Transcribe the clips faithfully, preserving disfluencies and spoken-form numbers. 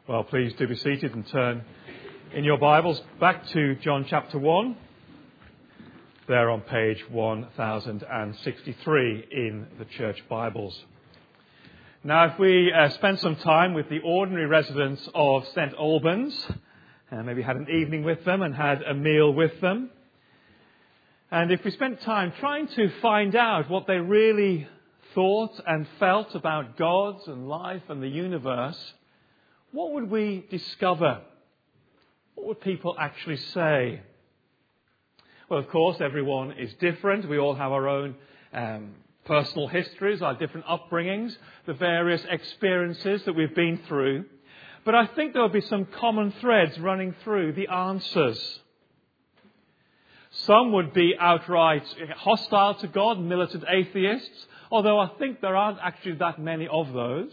Well, please do be seated and turn in your Bibles back to John chapter one. There on page one thousand sixty-three in the Church Bibles. Now, if we uh, spend some time with the ordinary residents of Saint Albans, and maybe had an evening with them and had a meal with them, and if we spent time trying to find out what they really thought and felt about God and life and the universe, what would we discover? What would people actually say? Well, of course, everyone is different. We all have our own um, personal histories, our different upbringings, the various experiences that we've been through. But I think there will be some common threads running through the answers. Some would be outright hostile to God, militant atheists, although I think there aren't actually that many of those.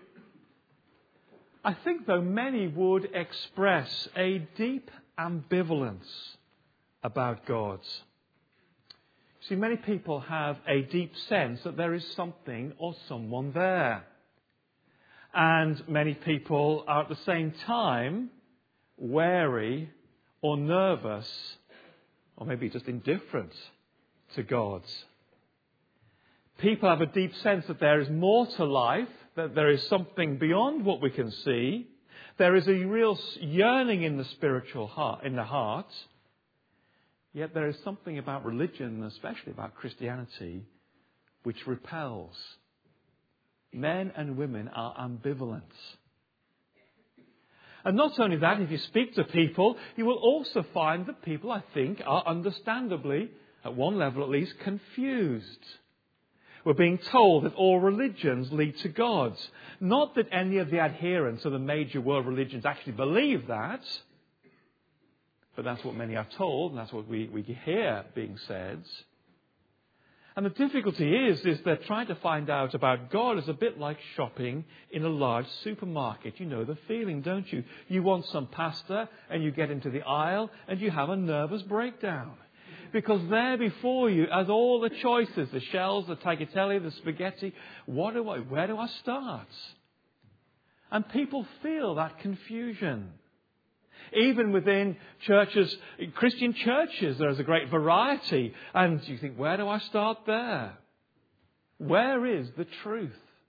I think, though, many would express a deep ambivalence about God. See, many people have a deep sense that there is something or someone there. And many people are at the same time wary or nervous, or maybe just indifferent to God. People have a deep sense that there is more to life, that there is something beyond what we can see. There is a real yearning in the spiritual heart, in the heart. Yet there is something about religion, and especially about Christianity, which repels. Men and women are ambivalent. And not only that, if you speak to people, you will also find that people, I think, are understandably, at one level at least, confused. We're being told that all religions lead to God. Not that any of the adherents of the major world religions actually believe that, but that's what many are told, and that's what we, we hear being said. And the difficulty is, is that trying to find out about God is a bit like shopping in a large supermarket. You know the feeling, don't you? You want some pasta, and you get into the aisle, and you have a nervous breakdown. Because there before you, as all the choices, the shells, the tagliatelle, the spaghetti, what do I, where do I start? And people feel that confusion. Even within churches, Christian churches, there is a great variety. And you think, where do I start there? Where is the truth?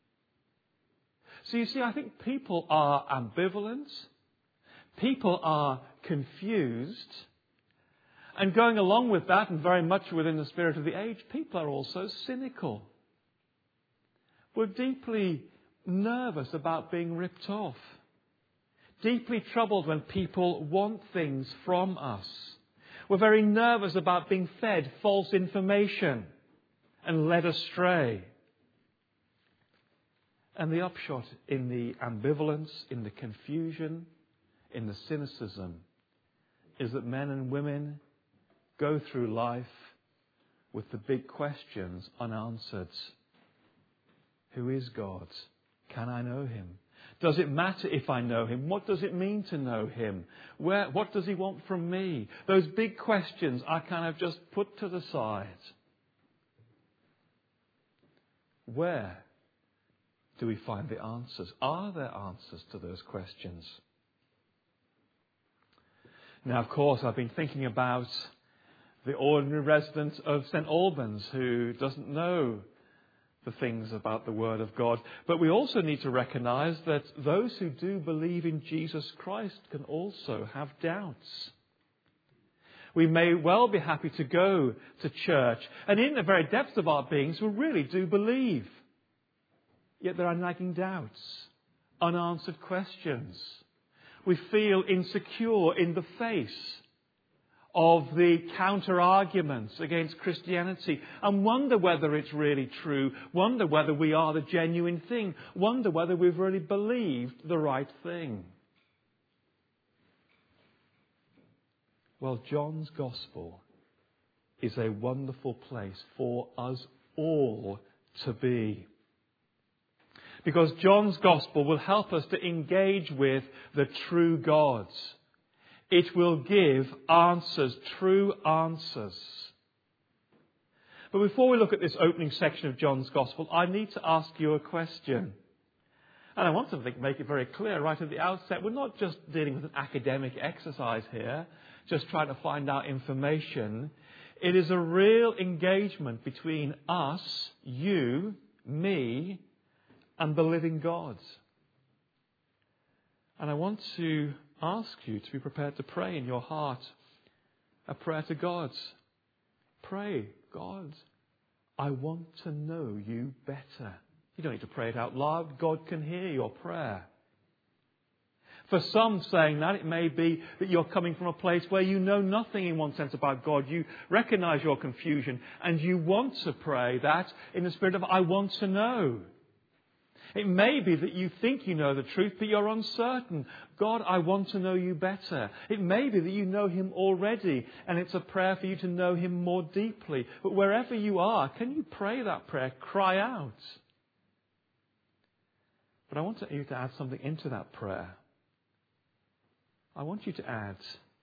So you see, I think people are ambivalent. People are confused. And going along with that, and very much within the spirit of the age, people are also cynical. We're deeply nervous about being ripped off. Deeply troubled when people want things from us. We're very nervous about being fed false information and led astray. And the upshot in the ambivalence, in the confusion, in the cynicism, is that men and women go through life with the big questions unanswered. Who is God? Can I know Him? Does it matter if I know Him? What does it mean to know Him? Where, what does He want from me? Those big questions are kind of just put to the side. Where do we find the answers? Are there answers to those questions? Now, of course, I've been thinking about the ordinary resident of Saint Albans who doesn't know the things about the Word of God. But we also need to recognize that those who do believe in Jesus Christ can also have doubts. We may well be happy to go to church, and in the very depths of our beings we really do believe. Yet there are nagging doubts, unanswered questions. We feel insecure in the face of the counter-arguments against Christianity and wonder whether it's really true, wonder whether we are the genuine thing, wonder whether we've really believed the right thing. Well, John's Gospel is a wonderful place for us all to be. Because John's Gospel will help us to engage with the true God. It will give answers, true answers. But before we look at this opening section of John's Gospel, I need to ask you a question. And I want to make it very clear right at the outset, we're not just dealing with an academic exercise here, just trying to find out information. It is a real engagement between us, you, me, and the living God. And I want to ask you to be prepared to pray in your heart a prayer to God. Pray, God, I want to know you better. You don't need to pray it out loud. God can hear your prayer. For some saying that, it may be that you're coming from a place where you know nothing in one sense about God. You recognize your confusion and you want to pray that in the spirit of, I want to know. It may be that you think you know the truth, but you're uncertain. God, I want to know you better. It may be that you know him already, and it's a prayer for you to know him more deeply. But wherever you are, can you pray that prayer? Cry out. But I want you to add something into that prayer. I want you to add,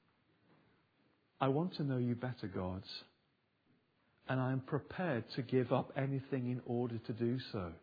I want to know you better, God, and I am prepared to give up anything in order to do so.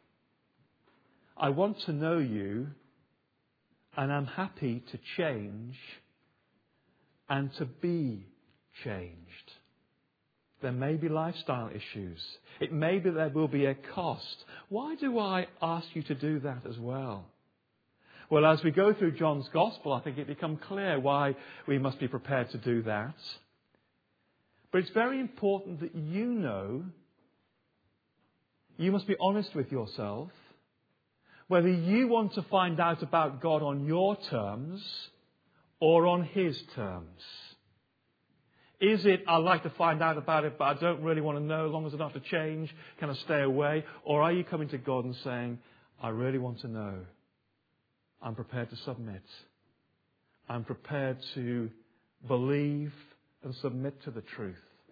I want to know you, and I'm happy to change and to be changed. There may be lifestyle issues. It may be there will be a cost. Why do I ask you to do that as well? Well, as we go through John's Gospel, I think it becomes clear why we must be prepared to do that. But it's very important that you know, you must be honest with yourself, whether you want to find out about God on your terms or on his terms. Is it, I'd like to find out about it, but I don't really want to know, as long as I don't have to change, can I stay away? Or are you coming to God and saying, I really want to know. I'm prepared to submit. I'm prepared to believe and submit to the truth.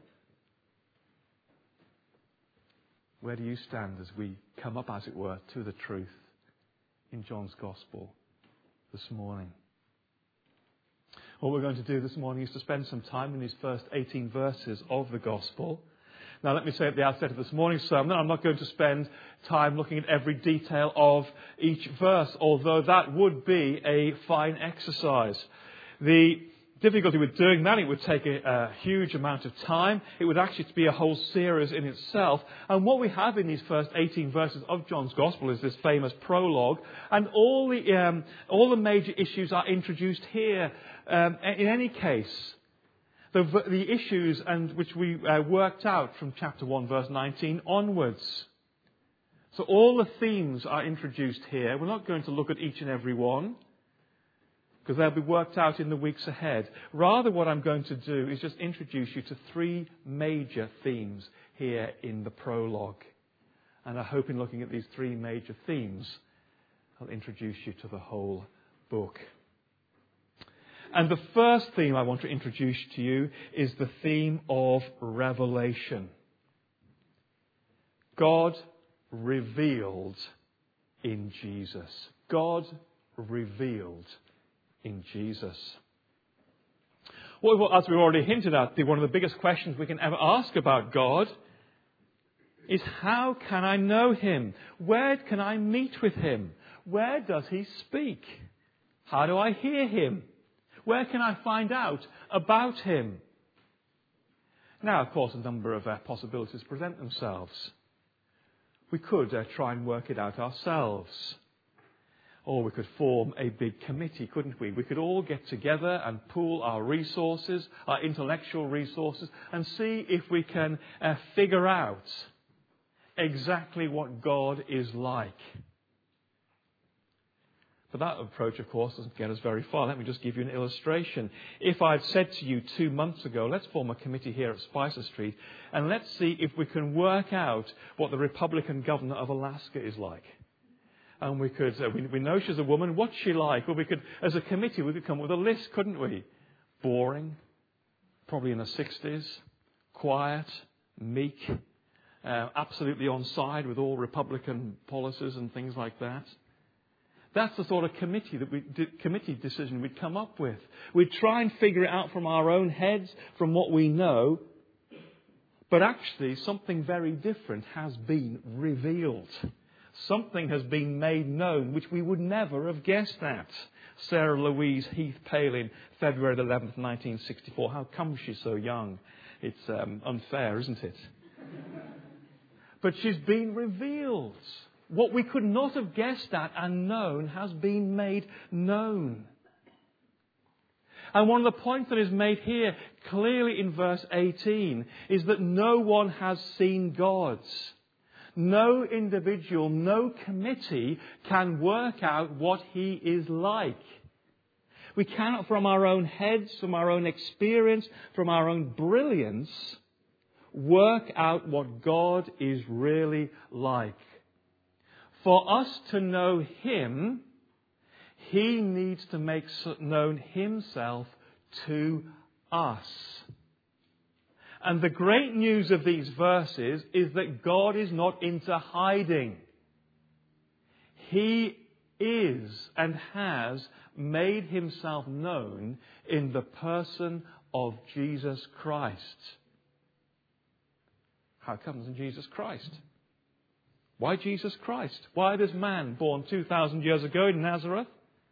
Where do you stand as we come up, as it were, to the truth in John's Gospel this morning? What we're going to do this morning is to spend some time in these first eighteen verses of the Gospel. Now, let me say at the outset of this morning's sermon, I'm not going to spend time looking at every detail of each verse, although that would be a fine exercise. The difficulty with doing that, it would take a, a huge amount of time. It would actually be a whole series in itself. And what we have in these first eighteen verses of John's Gospel is this famous prologue. And all the, um, all the major issues are introduced here. Um, in any case, the, the issues and which we uh, worked out from chapter one, verse nineteen onwards. So all the themes are introduced here. We're not going to look at each and every one, because they'll be worked out in the weeks ahead. Rather, what I'm going to do is just introduce you to three major themes here in the prologue. And I hope in looking at these three major themes, I'll introduce you to the whole book. And the first theme I want to introduce to you is the theme of revelation. God revealed in Jesus. God revealed in Jesus. Well, as we've already hinted at, one of the biggest questions we can ever ask about God is, how can I know him? Where can I meet with him? Where does he speak? How do I hear him? Where can I find out about him? Now, of course, a number of uh, possibilities present themselves. We could uh, try and work it out ourselves. Or we could form a big committee, couldn't we? We could all get together and pool our resources, our intellectual resources, and see if we can uh, figure out exactly what God is like. But that approach, of course, doesn't get us very far. Let me just give you an illustration. If I'd said to you two months ago, let's form a committee here at Spicer Street, and let's see if we can work out what the Republican governor of Alaska is like. And we could, uh, we, we know she's a woman, what's she like? Well, we could, as a committee, we could come up with a list, couldn't we? Boring, probably in her sixties, quiet, meek, uh, absolutely on side with all Republican policies and things like that. That's the sort of committee that we committee decision we'd come up with. We'd try and figure it out from our own heads, from what we know. But actually, something very different has been revealed. Something has been made known which we would never have guessed at. Sarah Louise Heath Palin, February eleventh, nineteen sixty-four. How come she's so young? It's um, unfair, isn't it? But she's been revealed. What we could not have guessed at and known has been made known. And one of the points that is made here clearly in verse eighteen is that no one has seen God. No individual, no committee can work out what He is like. We cannot, from our own heads, from our own experience, from our own brilliance, work out what God is really like. For us to know Him, He needs to make known Himself to us. And the great news of these verses is that God is not into hiding. He is and has made Himself known in the person of Jesus Christ. How comes in Jesus Christ? Why Jesus Christ? Why this man born two thousand years ago in Nazareth?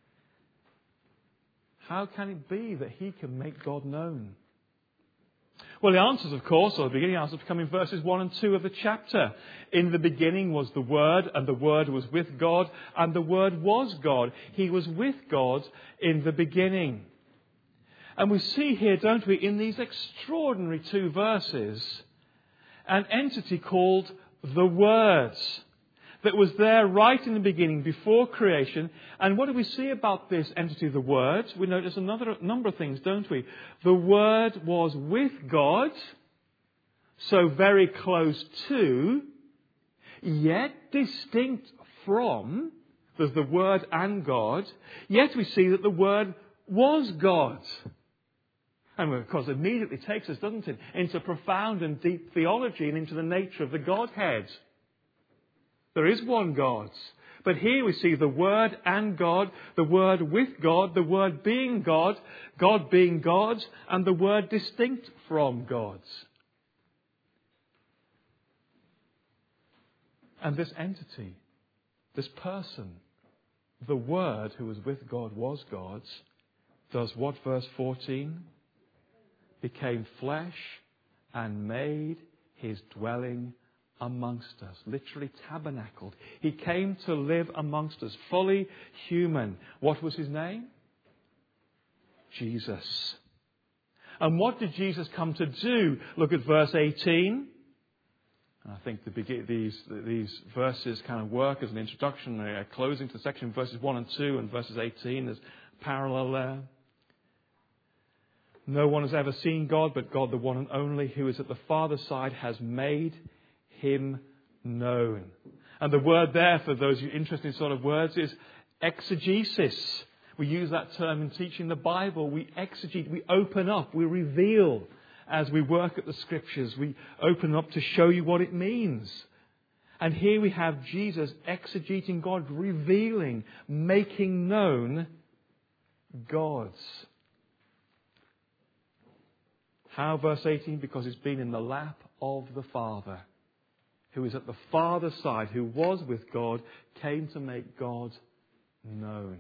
How can it be that He can make God known? Well, the answers, of course, or the beginning answers come in verses one and two of the chapter. In the beginning was the Word, and the Word was with God, and the Word was God. He was with God in the beginning. And we see here, don't we, in these extraordinary two verses, an entity called the Word that was there right in the beginning, before creation. And what do we see about this entity, the Word? We notice another number of things, don't we? The Word was with God, so very close to, yet distinct from. There's the Word and God. Yet we see that the Word was God. And of course, it immediately takes us, doesn't it, into profound and deep theology and into the nature of the Godhead. There is one God. But here we see the Word and God, the Word with God, the Word being God, God being God, and the Word distinct from God. And this entity, this person, the Word who was with God was God, does what, verse fourteen? Became flesh and made His dwelling amongst us, literally tabernacled. He came to live amongst us, fully human. What was His name? Jesus. And what did Jesus come to do? Look at verse eighteen. And I think the, these, these verses kind of work as an introduction, a closing to the section, verses one and two and verses eighteen. There's parallel there. No one has ever seen God, but God, the one and only, who is at the Father's side, has made Him known. And the word there, for those who are interested in sort of words, is exegesis. We use that term in teaching the Bible. We exegete, we open up, we reveal as we work at the Scriptures. We open up to show you what it means. And here we have Jesus exegeting God, revealing, making known God's. How, verse eighteen? Because He's been in the lap of the Father, who is at the Father's side, who was with God, came to make God known.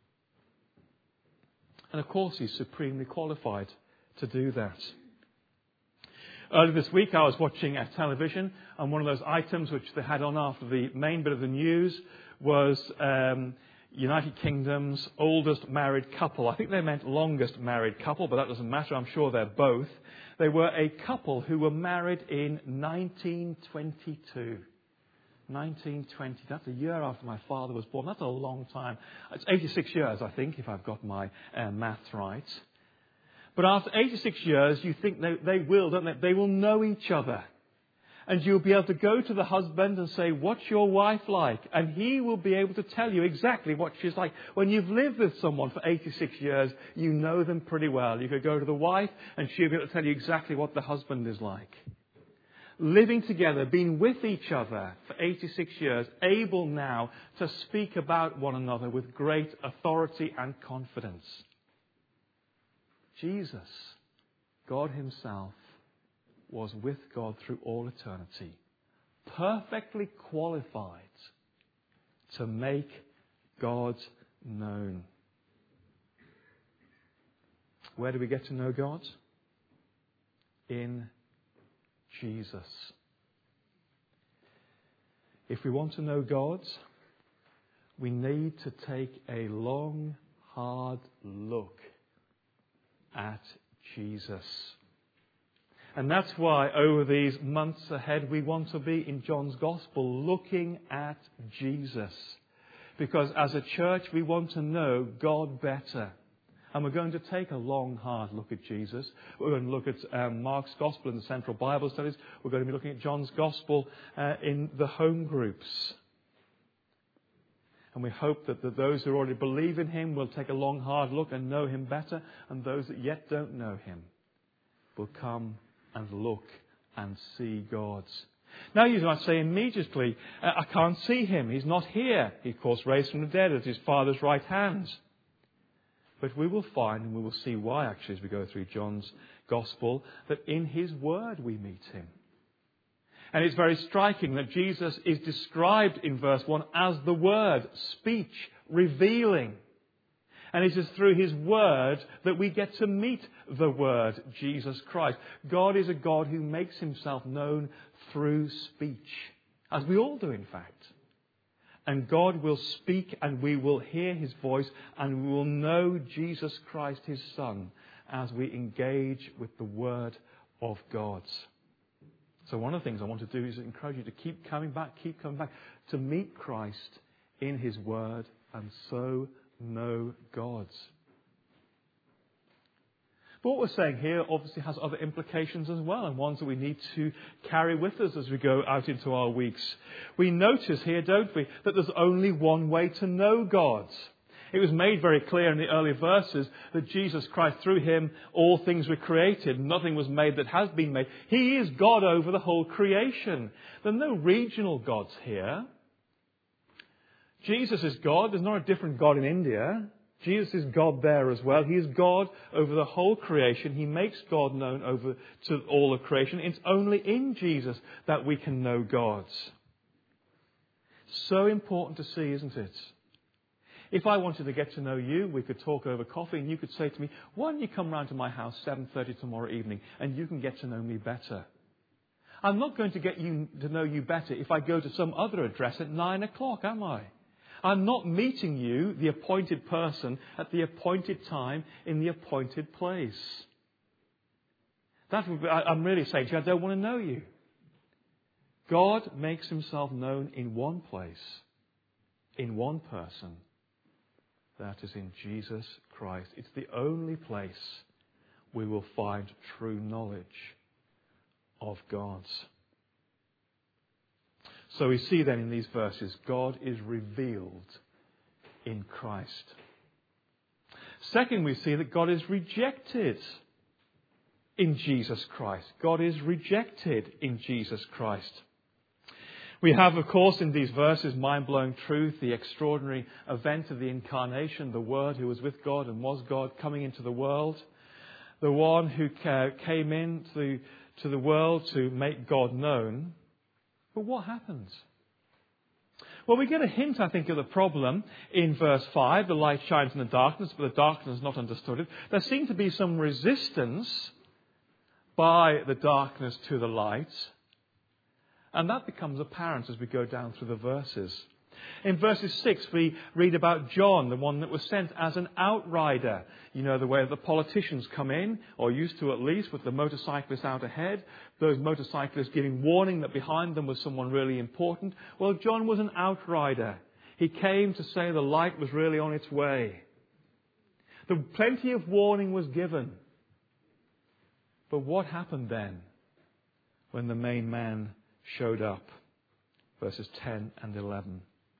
And of course, He's supremely qualified to do that. Earlier this week, I was watching a television, and one of those items which they had on after the main bit of the news was um, United Kingdom's oldest married couple. I think they meant longest married couple, but that doesn't matter. I'm sure they're both. They were a couple who were married in nineteen twenty-two. nineteen twenty. That's a year after my father was born. That's a long time. It's eighty-six years, I think, if I've got my uh, maths right. But after eighty-six years, you think they, they will, don't they? They will know each other. And you'll be able to go to the husband and say, "What's your wife like?" And he will be able to tell you exactly what she's like. When you've lived with someone for eighty-six years, you know them pretty well. You could go to the wife and she'll be able to tell you exactly what the husband is like. Living together, being with each other for eighty-six years, able now to speak about one another with great authority and confidence. Jesus, God Himself, was with God through all eternity, perfectly qualified to make God known. Where do we get to know God? In Jesus. If we want to know God, we need to take a long, hard look at Jesus. And that's why over these months ahead we want to be in John's Gospel looking at Jesus. Because as a church we want to know God better. And we're going to take a long, hard look at Jesus. We're going to look at um, Mark's Gospel in the Central Bible Studies. We're going to be looking at John's Gospel uh, in the home groups. And we hope that, that those who already believe in Him will take a long, hard look and know Him better. And those that yet don't know Him will come and look and see God. Now you might say immediately, I can't see Him. He's not here. He, of course, raised from the dead at His Father's right hand. But we will find, and we will see why actually as we go through John's Gospel, that in His Word we meet Him. And it's very striking that Jesus is described in verse one as the Word, speech, revealing. And it is through His Word that we get to meet the Word, Jesus Christ. God is a God who makes Himself known through speech, as we all do in fact. And God will speak and we will hear His voice and we will know Jesus Christ, His Son, as we engage with the Word of God. So one of the things I want to do is encourage you to keep coming back, keep coming back, to meet Christ in His Word and so know God. But what we're saying here obviously has other implications as well, and ones that we need to carry with us as we go out into our weeks. We notice here, don't we, that there's only one way to know God. It was made very clear in the early verses that Jesus Christ, through Him, all things were created. Nothing was made that has been made. He is God over the whole creation. There are no regional gods here. Jesus is God. There's not a different God in India. Jesus is God there as well. He is God over the whole creation. He makes God known over to all of creation. It's only in Jesus that we can know God. So important to see, isn't it? If I wanted to get to know you, we could talk over coffee and you could say to me, why don't you come round to my house seven thirty tomorrow evening and you can get to know me better. I'm not going to get you to know you better if I go to some other address at nine o'clock, am I? I'm not meeting you, the appointed person, at the appointed time in the appointed place. That would be, I, I'm really saying to you, I don't want to know you. God makes Himself known in one place, in one person. That is in Jesus Christ. It's the only place we will find true knowledge of God. So we see then in these verses, God is revealed in Christ. Second, we see that God is rejected in Jesus Christ. God is rejected in Jesus Christ. We have, of course, in these verses, mind-blowing truth, the extraordinary event of the incarnation, the Word who was with God and was God coming into the world, the one who came into to the world to make God known. But what happens? Well, we get a hint, I think, of the problem in verse five. The light shines in the darkness, but the darkness has not understood it. There seemed to be some resistance by the darkness to the light. And that becomes apparent as we go down through the verses. In verses six, we read about John, the one that was sent as an outrider. You know, the way the politicians come in, or used to at least, with the motorcyclists out ahead. Those motorcyclists giving warning that behind them was someone really important. Well, John was an outrider. He came to say the light was really on its way. The plenty of warning was given. But what happened then when the main man showed up? Verses ten and eleven.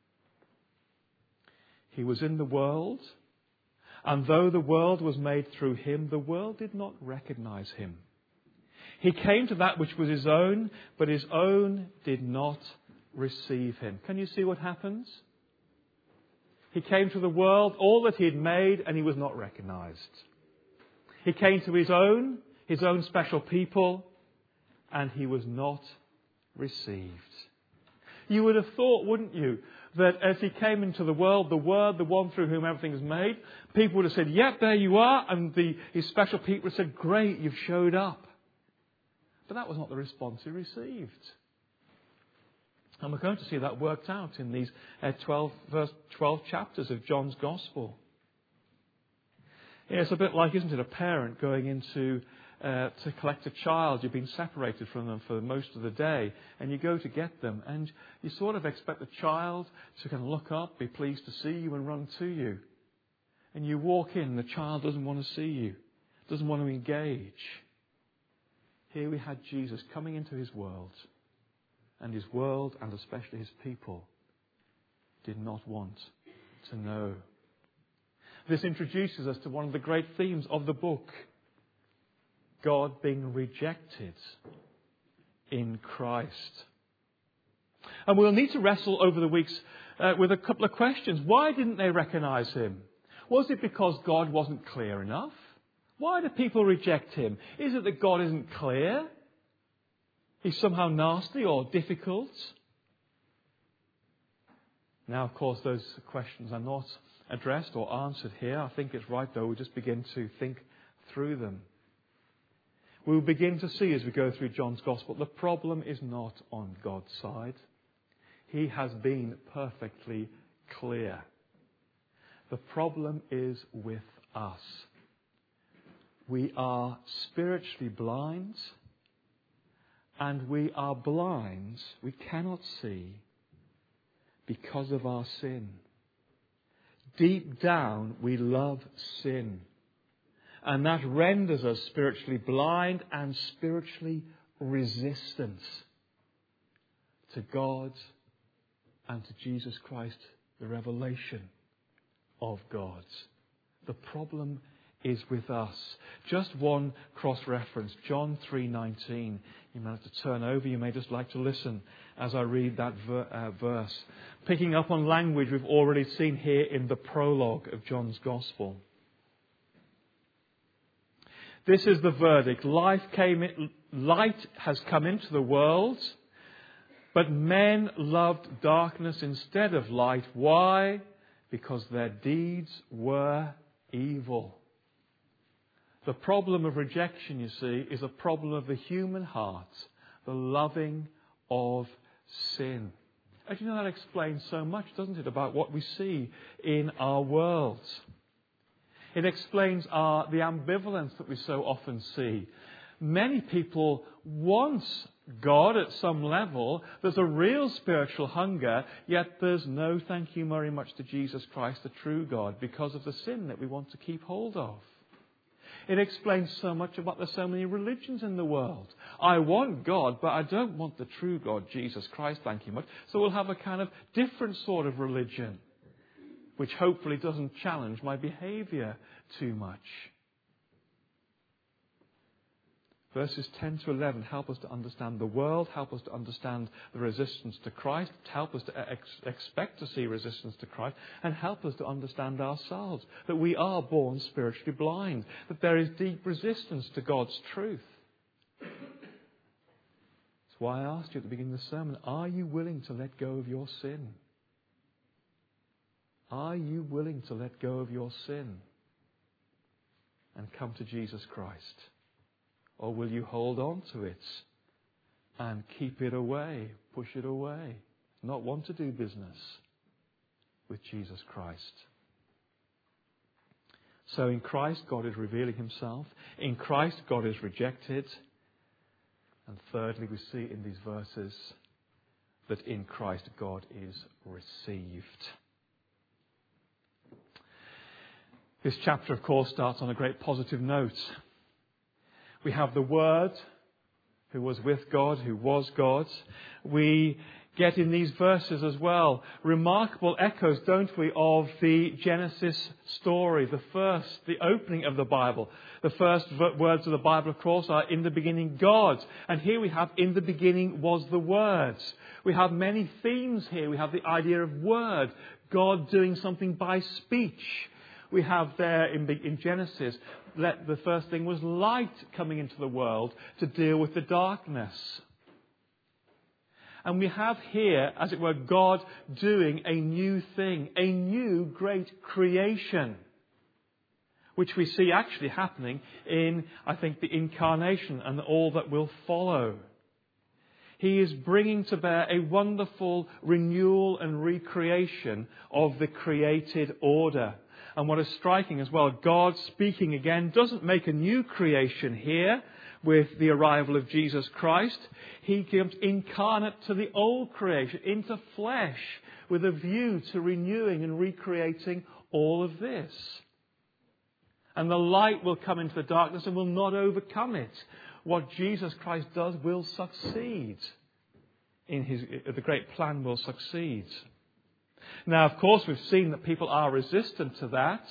He was in the world, and though the world was made through Him, the world did not recognize Him. He came to that which was His own, but His own did not receive Him. Can you see what happens? He came to the world, all that He had made, and He was not recognized. He came to His own, His own special people, and He was not received. You would have thought, wouldn't you, that as he came into the world, the Word, the one through whom everything is made, people would have said, yep, there you are. And the, his special people would have said, great, you've showed up. But that was not the response he received. And we're going to see that worked out in these uh, twelve, verse twelve chapters of John's Gospel. Yeah, it's a bit like, isn't it, a parent going into uh, to collect a child. You've been separated from them for most of the day, and you go to get them, and you sort of expect the child to kind of look up, be pleased to see you, and run to you. And you walk in, and the child doesn't want to see you, doesn't want to engage. Here we had Jesus coming into his world, and his world, and especially his people, did not want to know. This introduces us to one of the great themes of the book. God being rejected in Christ. And we'll need to wrestle over the weeks uh, with a couple of questions. Why didn't they recognize him? Was it because God wasn't clear enough? Why do people reject him? Is it that God isn't clear? He's somehow nasty or difficult? Now, of course, those questions are not addressed or answered here. I think it's right, though, we just begin to think through them. We will begin to see as we go through John's Gospel, the problem is not on God's side. He has been perfectly clear. The problem is with us. We are spiritually blind, and we are blind, we cannot see, because of our sin. Deep down, we love sin. And that renders us spiritually blind and spiritually resistant to God and to Jesus Christ, the revelation of God. The problem is with us. Just one cross-reference, John three nineteen. You may have to turn over, you may just like to listen as I read that ver- uh, verse. Picking up on language we've already seen here in the prologue of John's Gospel. This is the verdict. Life came in, light has come into the world, but men loved darkness instead of light. Why? Because their deeds were evil. The problem of rejection, you see, is a problem of the human heart, the loving of sin. And you know, that explains so much, doesn't it, about what we see in our world. It explains our, the ambivalence that we so often see. Many people want God at some level. There's a real spiritual hunger, yet there's no thank you very much to Jesus Christ, the true God, because of the sin that we want to keep hold of. It explains so much about there's so many religions in the world. I want God, but I don't want the true God, Jesus Christ, thank you much. So we'll have a kind of different sort of religion, which hopefully doesn't challenge my behaviour too much. Verses ten to eleven help us to understand the world, help us to understand the resistance to Christ, help us to ex- expect to see resistance to Christ, and help us to understand ourselves, that we are born spiritually blind, that there is deep resistance to God's truth. That's why I asked you at the beginning of the sermon, are you willing to let go of your sin? Are you willing to let go of your sin and come to Jesus Christ? Or will you hold on to it and keep it away, push it away, not want to do business with Jesus Christ? So in Christ, God is revealing himself. In Christ, God is rejected. And thirdly, we see in these verses that in Christ, God is received. This chapter, of course, starts on a great positive note. We have the Word, who was with God, who was God. We get in these verses as well remarkable echoes, don't we, of the Genesis story, the first, the opening of the Bible. The first words of the Bible, of course, are in the beginning God. And here we have in the beginning was the Word. We have many themes here. We have the idea of Word, God doing something by speech. We have there in, in Genesis, that the first thing was light coming into the world to deal with the darkness. And we have here, as it were, God doing a new thing, a new great creation, which we see actually happening in, I think, the incarnation and all that will follow. He is bringing to bear a wonderful renewal and recreation of the created order. And what is striking as well, God speaking again doesn't make a new creation here with the arrival of Jesus Christ. He comes incarnate to the old creation, into flesh, with a view to renewing and recreating all of this. And the light will come into the darkness and will not overcome it. What Jesus Christ does will succeed. In his, the great plan will succeed. Now, of course, we've seen that people are resistant to that.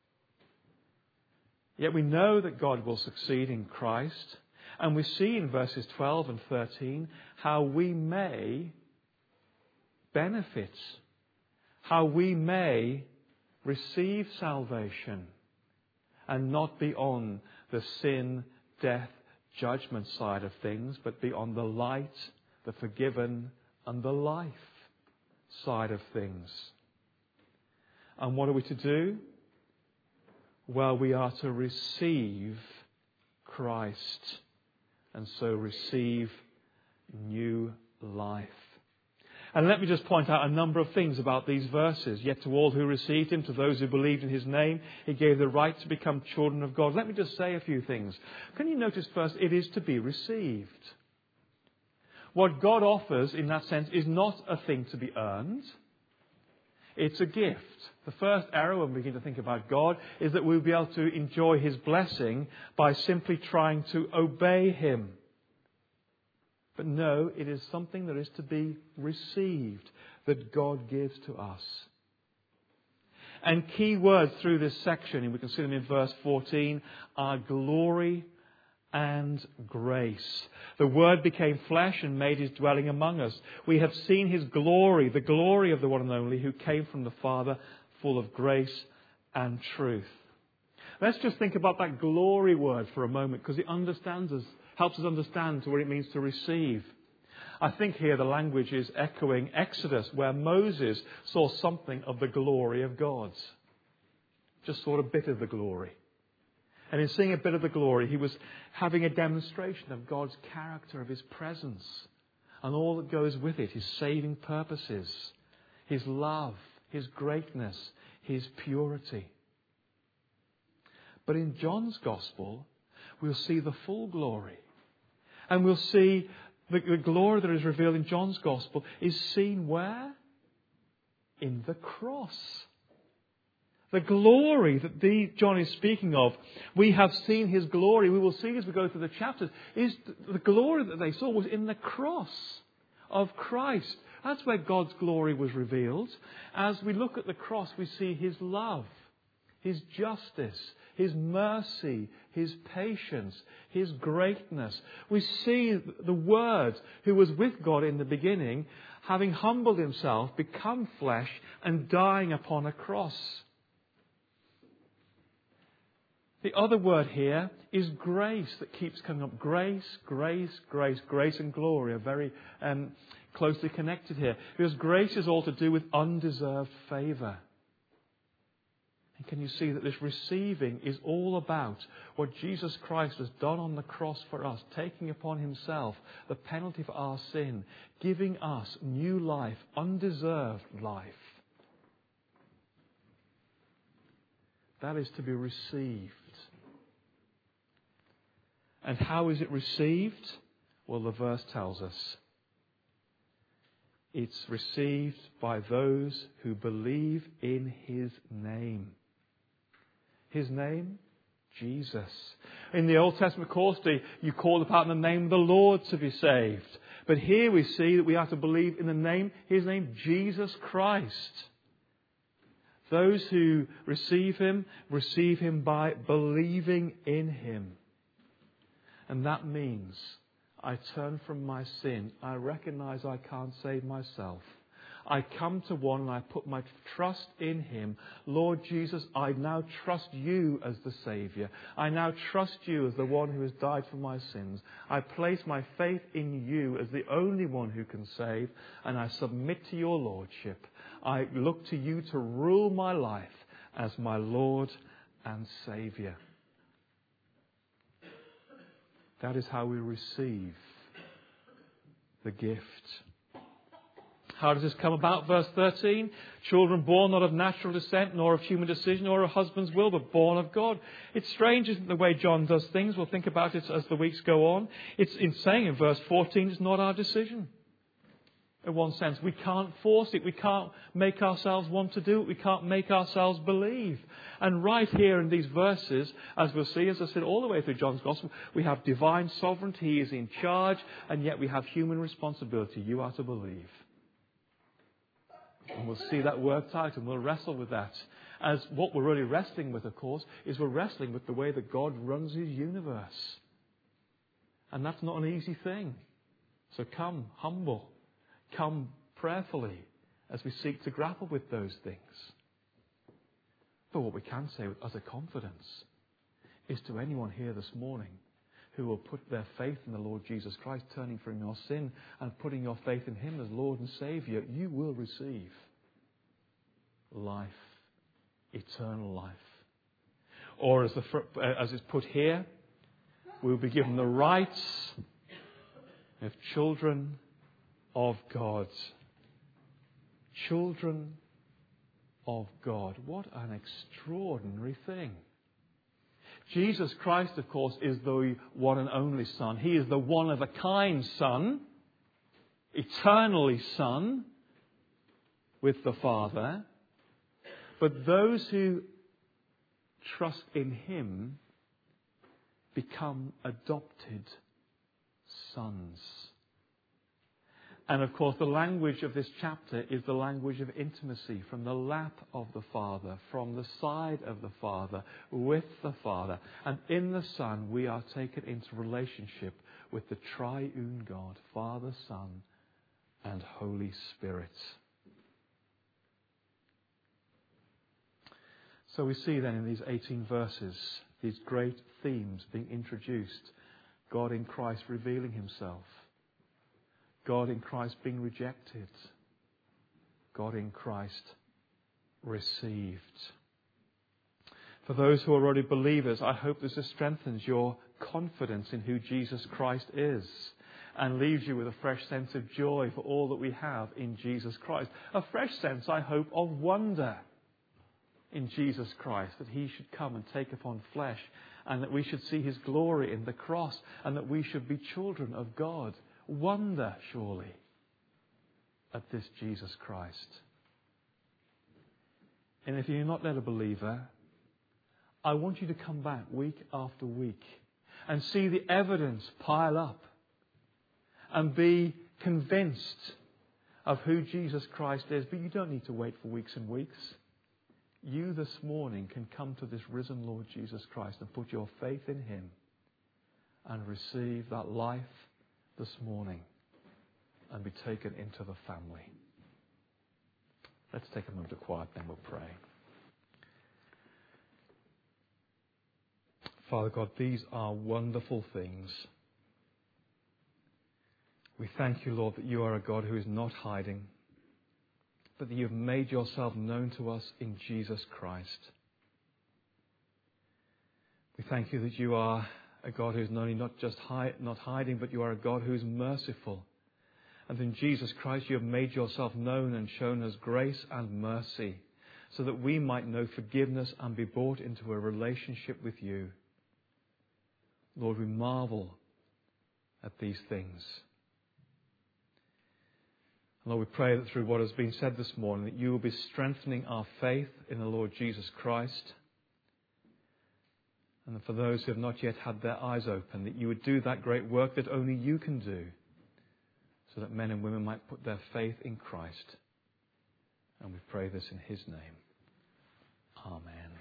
Yet we know that God will succeed in Christ. And we see in verses twelve and thirteen how we may benefit, how we may receive salvation and not be on the sin, death, judgment side of things, but be on the light, the forgiven, and the life side of things. And what are we to do? Well, we are to receive Christ and so receive new life. And let me just point out a number of things about these verses. Yet to all who received him, to those who believed in his name, he gave the right to become children of God. Let me just say a few things. Can you notice first, it is to be received. What God offers in that sense is not a thing to be earned. It's a gift. The first error when we begin to think about God is that we'll be able to enjoy his blessing by simply trying to obey him. But no, it is something that is to be received, that God gives to us. And key words through this section, and we can see them in verse fourteen, are glory and grace. The Word became flesh and made his dwelling among us. We have seen his glory, the glory of the one and only who came from the Father, full of grace and truth. Let's just think about that glory word for a moment, because it understands us, helps us understand what it means to receive. I think here the language is echoing Exodus, where Moses saw something of the glory of God. Just saw a bit of the glory. And in seeing a bit of the glory, he was having a demonstration of God's character, of his presence, and all that goes with it, his saving purposes, his love, his greatness, his purity. But in John's Gospel, we'll see the full glory. And we'll see the, the glory that is revealed in John's Gospel is seen where? In the cross. The glory that the, John is speaking of, we have seen his glory. We will see as we go through the chapters, is the glory that they saw was in the cross of Christ. That's where God's glory was revealed. As we look at the cross, we see his love, his justice, his mercy, his patience, his greatness. We see the Word who was with God in the beginning, having humbled himself, become flesh and dying upon a cross. The other word here is grace that keeps coming up. Grace, grace, grace, grace and glory are very um, closely connected here. Because grace is all to do with undeserved favour. And can you see that this receiving is all about what Jesus Christ has done on the cross for us, taking upon himself the penalty for our sin, giving us new life, undeserved life. That is to be received. And how is it received? Well, the verse tells us. It's received by those who believe in his name. His name? Jesus. In the Old Testament, of course, you called upon the name of the Lord to be saved. But here we see that we have to believe in the name, his name, Jesus Christ. Those who receive him, receive him by believing in him. And that means I turn from my sin. I recognize I can't save myself. I come to one and I put my trust in him. Lord Jesus, I now trust you as the Saviour. I now trust you as the one who has died for my sins. I place my faith in you as the only one who can save, and I submit to your lordship. I look to you to rule my life as my Lord and Saviour. That is how we receive the gift. How does this come about? Verse thirteen, children born not of natural descent, nor of human decision, nor of husband's will, but born of God. It's strange, isn't it, the way John does things? We'll think about it as the weeks go on. It's in saying in verse fourteen, it's not our decision. In one sense, we can't force it. We can't make ourselves want to do it. We can't make ourselves believe. And right here in these verses, as we'll see, as I said, all the way through John's Gospel, we have divine sovereignty. He is in charge, and yet we have human responsibility. You are to believe. And we'll see that worked out, and we'll wrestle with that. As what we're really wrestling with, of course, is we're wrestling with the way that God runs his universe. And that's not an easy thing. So come, humble. Come prayerfully as we seek to grapple with those things. But what we can say with utter confidence is to anyone here this morning who will put their faith in the Lord Jesus Christ, turning from your sin and putting your faith in him as Lord and Saviour, you will receive life, eternal life. Or as, the, as it's put here, we will be given the rights of children of God. Children of God. What an extraordinary thing. Jesus Christ, of course, is the one and only Son. He is the one of a kind Son, eternally Son with the Father. But those who trust in him become adopted sons. And of course, the language of this chapter is the language of intimacy, from the lap of the Father, from the side of the Father, with the Father. And in the Son, we are taken into relationship with the triune God, Father, Son, and Holy Spirit. So we see then in these eighteen verses, these great themes being introduced. God in Christ revealing himself. God in Christ being rejected. God in Christ received. For those who are already believers, I hope this strengthens your confidence in who Jesus Christ is and leaves you with a fresh sense of joy for all that we have in Jesus Christ. A fresh sense, I hope, of wonder in Jesus Christ, that he should come and take upon flesh, and that we should see his glory in the cross, and that we should be children of God. Wonder, surely, at this Jesus Christ. And if you're not yet a believer, I want you to come back week after week and see the evidence pile up and be convinced of who Jesus Christ is. But you don't need to wait for weeks and weeks. You this morning can come to this risen Lord Jesus Christ and put your faith in him and receive that life this morning and be taken into the family. Let's take a moment of quiet, then we'll pray. Father God, these are wonderful things. We thank you, Lord, that you are a God who is not hiding, but that you have made yourself known to us in Jesus Christ. We thank you that you are a God who is not only not just hide, not hiding, but you are a God who is merciful. And in Jesus Christ you have made yourself known and shown us grace and mercy, so that we might know forgiveness and be brought into a relationship with you. Lord, we marvel at these things. Lord, we pray that through what has been said this morning, that you will be strengthening our faith in the Lord Jesus Christ. And that for those who have not yet had their eyes open, that you would do that great work that only you can do, so that men and women might put their faith in Christ. And we pray this in his name. Amen.